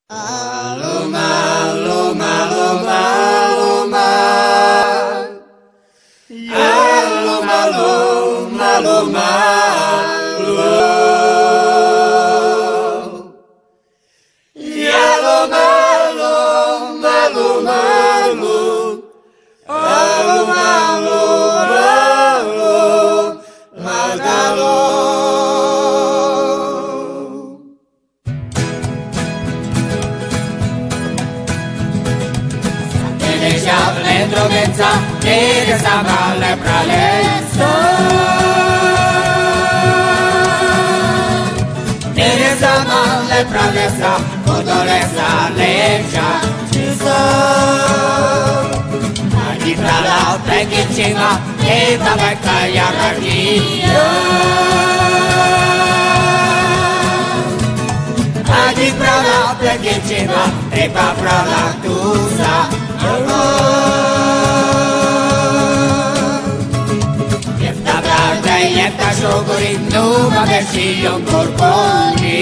Aluma, aluma, aluma, aluma. Aluma, aluma, aluma, aluma. Aluma, aluma, aluma, aluma. Aluma, aluma, aluma, aluma. Le droghezza che stava alle pralezza ne stava alle pralezza codolezza leggia ci sta di fra la preghiera e va vecchia iarachia di fra la preghiera e va fra la tusa Jefta shoguri numa veshion korponi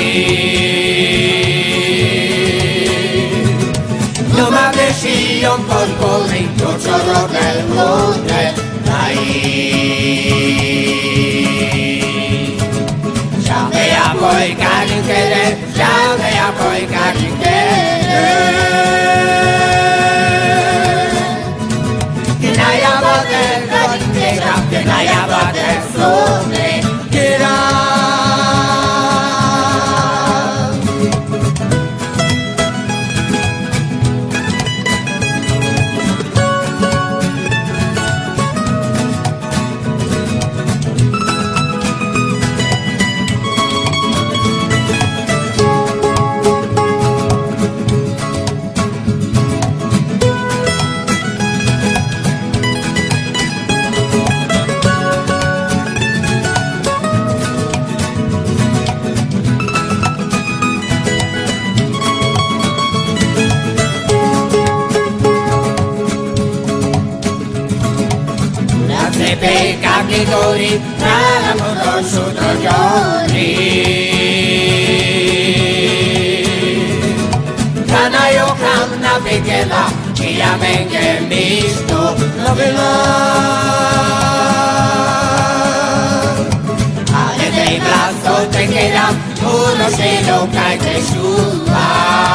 Numa veshion korponi Torchoro del monte Shamea poi karinkere Shamea poi karinkere Naya bate sone kira Sepe kakitori Nala conosciuto giorni Kanayo kamna pikela Chia menge misto Novela Ale dei blasto tenkera Uno shelo kai te shuba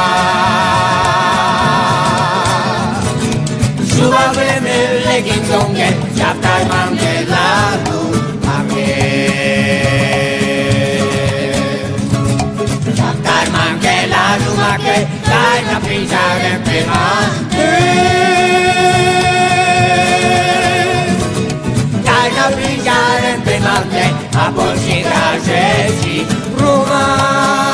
Shuba vreme legin zonge Chapter mange lalu mange Chapter mange lalu mange Dai na pinjare pemante Dai na pinjare pemante A bolsi da jesi Roma